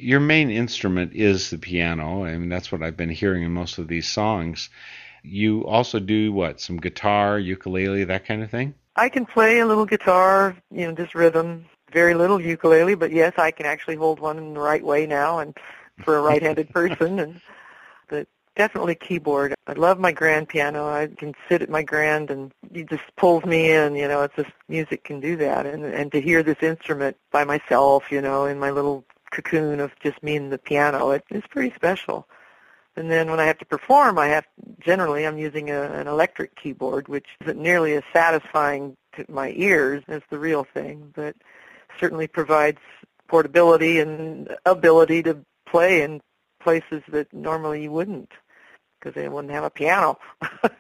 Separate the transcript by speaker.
Speaker 1: your main instrument is the piano. I mean, that's what I've been hearing in most of these songs. You also do what? Some guitar, ukulele, that kind of thing?
Speaker 2: I can play a little guitar, just rhythm, very little ukulele, but yes, I can actually hold one in the right way now and for a right-handed person. But definitely keyboard. I love my grand piano. I can sit at my grand and it just pulls me in, it's just music can do that. And to hear this instrument by myself, in my little cocoon of just me and the piano, it's pretty special. And then when I have to perform, generally I'm using an electric keyboard, which isn't nearly as satisfying to my ears as the real thing, but certainly provides portability and ability to play in places that normally you wouldn't, because they wouldn't have a piano.